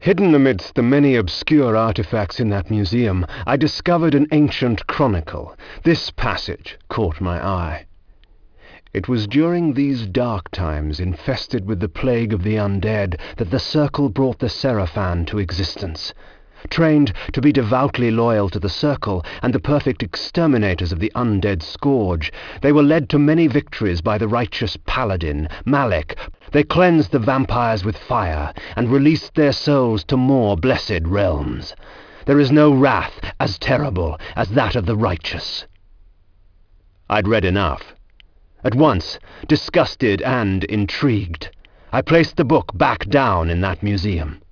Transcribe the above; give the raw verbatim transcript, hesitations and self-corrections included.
Hidden amidst the many obscure artifacts in that museum, I discovered an ancient chronicle. This passage caught my eye. It was during these dark times, infested with the plague of the undead, that the Circle brought the Seraphan to existence. Trained to be devoutly loyal to the Circle and the perfect exterminators of the undead scourge, they were led to many victories by the righteous paladin, Malek. They cleansed the vampires with fire and released their souls to more blessed realms. There is no wrath as terrible as that of the righteous. I'd read enough. At once, disgusted and intrigued, I placed the book back down in that museum.